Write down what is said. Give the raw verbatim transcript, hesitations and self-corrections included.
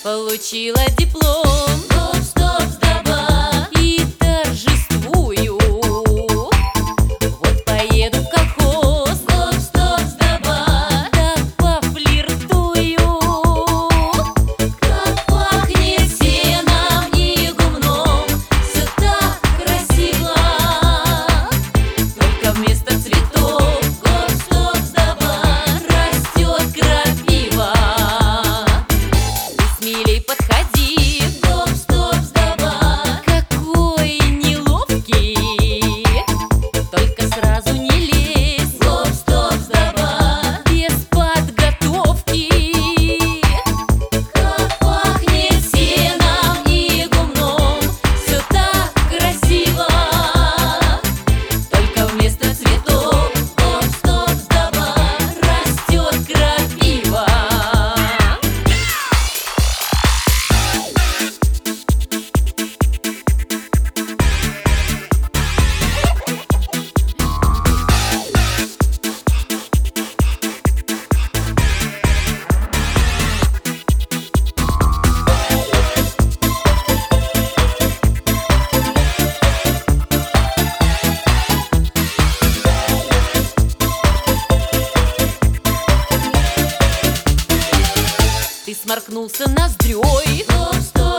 получила диплом. Гоп, стоп, сдава. И торжествую. Вот поеду в колхоз. Гоп, стоп, сдава. Да пофлиртую. Как пахнет сеном и гумном, всё так красиво. Только вместо цветов Гоп, стоп, сдава. растет крапива. Ты смелей подходи. Гоп, стоп, сдава. Какой неловкий. Только сразу не лезь. Гоп, стоп, сдава. Без подготовки. Как пахнет сеном и гумном, всё так красиво. Только вместо цветов Гоп, стоп, сдава. растет крапива. Ты сморкнулся ноздрёй. Гоп, стоп,